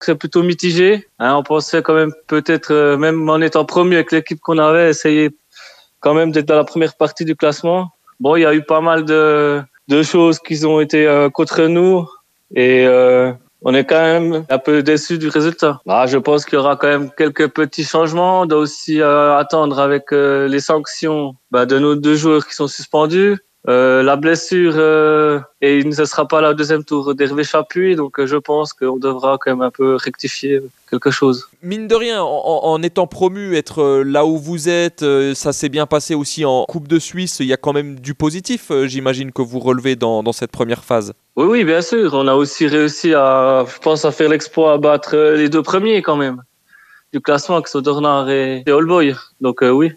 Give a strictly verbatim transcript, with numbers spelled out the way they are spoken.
C'est plutôt mitigé. Hein, on pensait quand même peut-être, euh, même en étant premier avec l'équipe qu'on avait, essayer quand même d'être dans la première partie du classement. Bon, il y a eu pas mal de, de choses qui ont été euh, contre nous et euh, on est quand même un peu déçus du résultat. Bah, je pense qu'il y aura quand même quelques petits changements. On doit aussi euh, attendre avec euh, les sanctions bah, de nos deux joueurs qui sont suspendus. Euh, la blessure euh, et il ne sera pas là au deuxième tour d'Hervé Chapuis, donc euh, je pense qu'on devra quand même un peu rectifier quelque chose. Mine de rien, en, en étant promu, être là où vous êtes, ça s'est bien passé aussi en Coupe de Suisse, il y a quand même du positif, j'imagine, que vous relevez dans, dans cette première phase. Oui, oui, bien sûr. On a aussi réussi à, je pense, à faire l'exploit, à battre les deux premiers quand même du classement, qui sont Dornard et, et All Boy. Donc euh, oui.